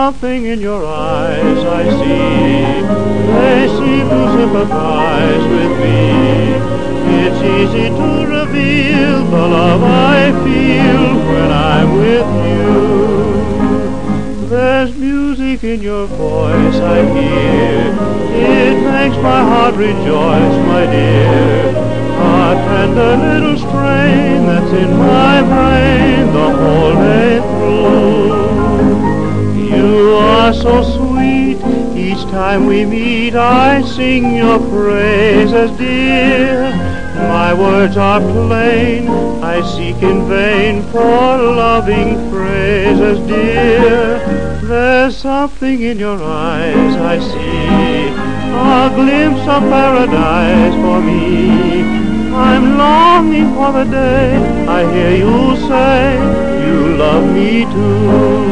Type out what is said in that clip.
something in your eyes I see. They seem to sympathize with me. It's easy to reveal the love I feel when I'm with you. There's music in your voice I hear. It makes my heart rejoice, my dear. A tender little strain that's in my brain the whole day through. You are so sweet, each time we meet I sing your praises, dear. My words are plain, I seek in vain for loving phrases, dear. There's something in your eyes I see, a glimpse of paradise for me. I'm longing for the day I hear you say you love me too.